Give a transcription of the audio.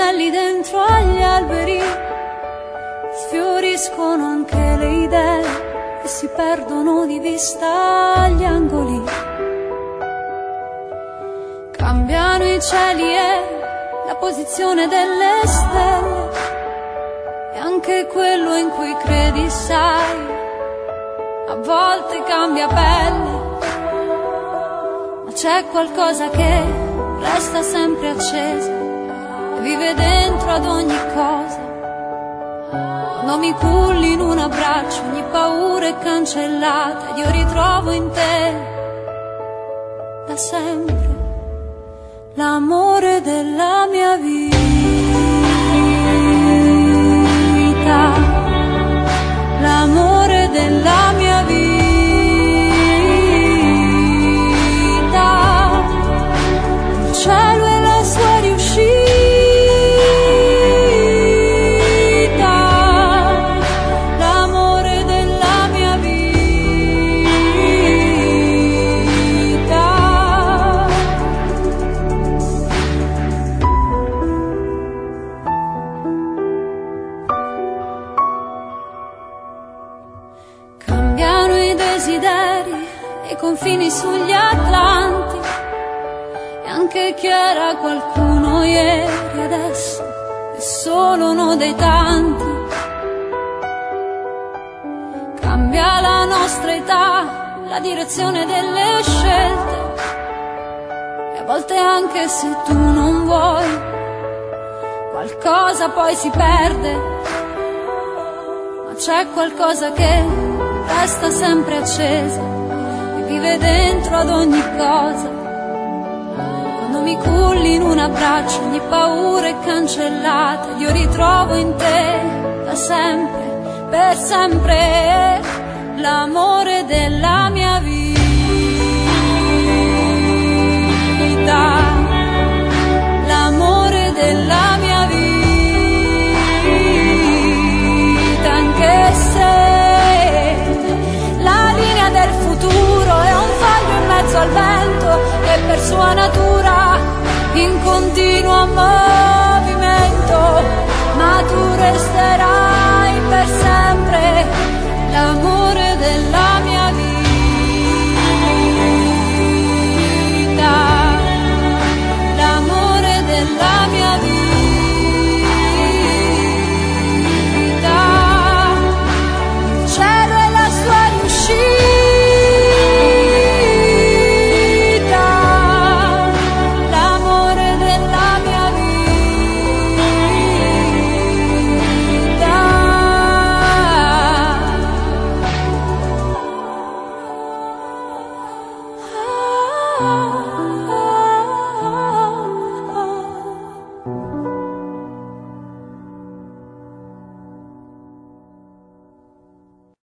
uccelli dentro agli alberi, sfioriscono anche le idee e si perdono di vista agli angoli. Cambiano i cieli e la posizione delle stelle, e anche quello in cui credi, sai, a volte cambia pelle. Ma c'è qualcosa che resta sempre accesa e vive dentro ad ogni cosa. Quando mi culli in un abbraccio, ogni paura è cancellata ed io ritrovo in te da sempre l'amore della mia vita, l'amore della mia vita. Il cielo e la sua riuscita, l'amore della mia vita. Cambiano i desideri e i confini sugli atlanti, e anche chi era qualcuno ieri adesso è solo uno dei tanti. Cambia la nostra età, la direzione delle scelte, e a volte anche se tu non vuoi, qualcosa poi si perde. Ma c'è qualcosa che resta sempre accesa e vive dentro ad ogni cosa. Quando mi culli in un abbraccio, ogni paura è cancellata ed io ritrovo in te da sempre, per sempre, l'amore della mia vita, l'amore della mia vita. Anche se la linea del futuro è un foglio in mezzo al vento che per sua natura in continuo movimento, ma tu resterai per sempre l'amore della